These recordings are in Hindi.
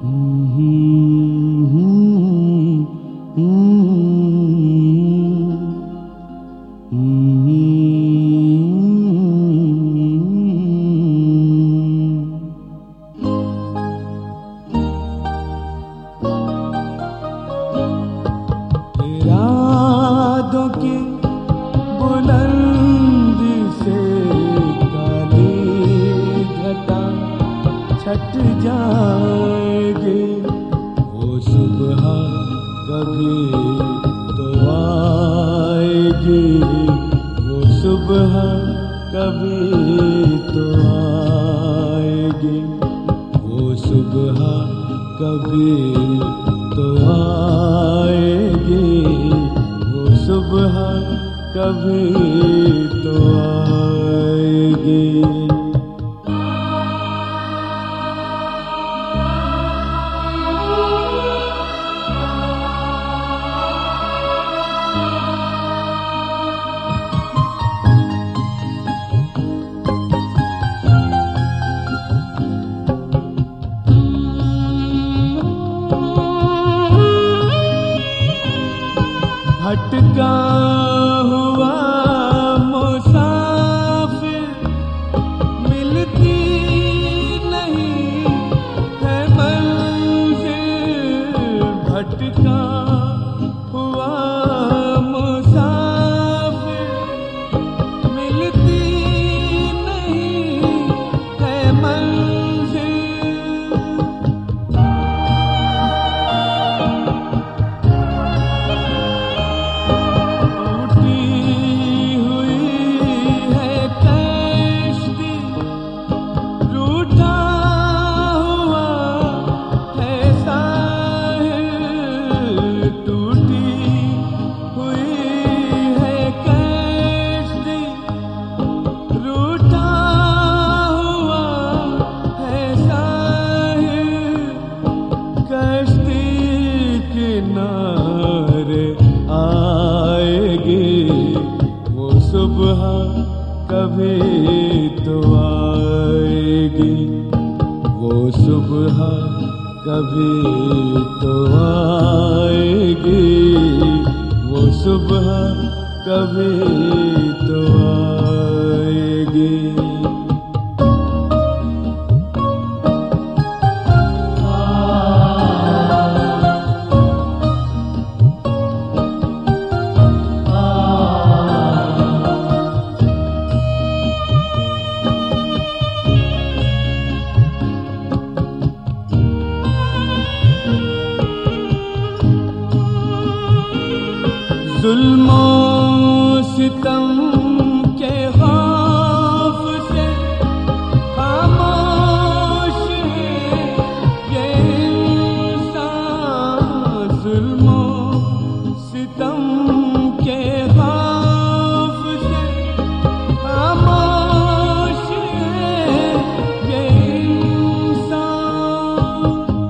यादों की बुलंदी से काली घटा छट जाएगी। वो सुबह कभी तो आएगी, वो सुबह कभी तो आएगी, वो सुबह कभी तो आएगी, वो सुबह कभी तो आएगी। भटका हुआ मुसाफिर मिलती नहीं है मंजिल। भटका हुआ मुसाफिर मिलती नहीं है मंजिल। सुबह कभी तो आएगी, वो सुबह कभी तो आएगी, वो सुबह कभी तो आएगी। जुल्मों सितम के खौफ से खामोश है ये इंसान। जुल्मों सितम के खौफ से खामोश है ये इंसान।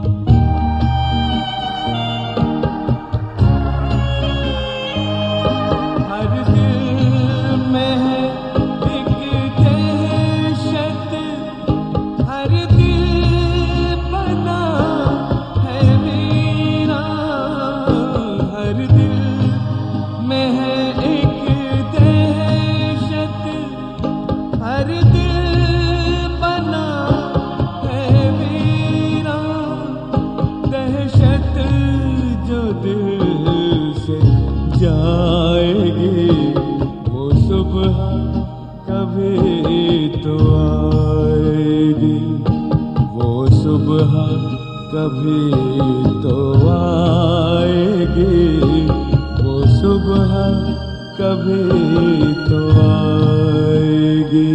हर दिल में है एक दहशत, हर दिल बना है वीरान। हर दिल में है एक दहशत, हर दिल बना है वीरान। दहशत जो दिल से जाएगी, वो सुबह कभी तो आएगी, वो सुबह कभी तो आएगी, वो सुबह कभी तो आएगी।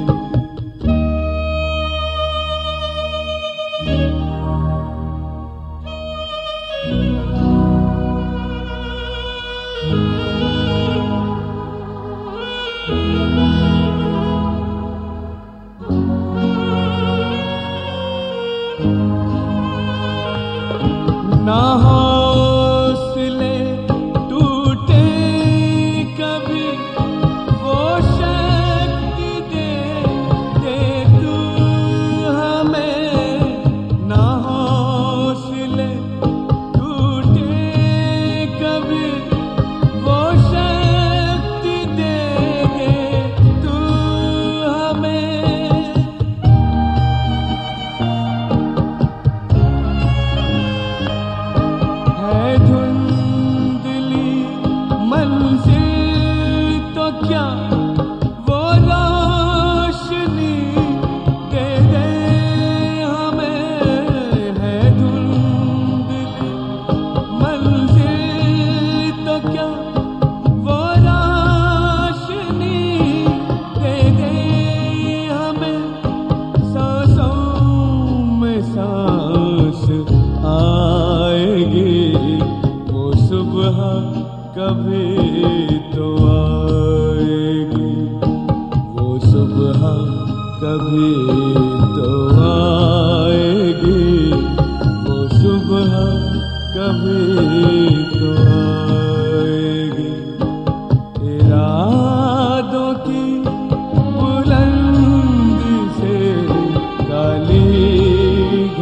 ना हौसले टूटे कभी, वो शक्ति दे तू हमें। ना हौसले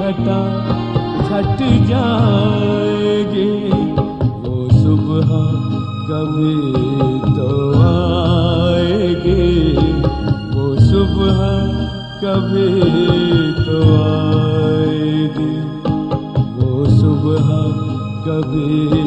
घटा छट जाएगी, वो सुबह कभी तो आएगी, वो सुबह कभी तो आएगी, वो सुबह कभी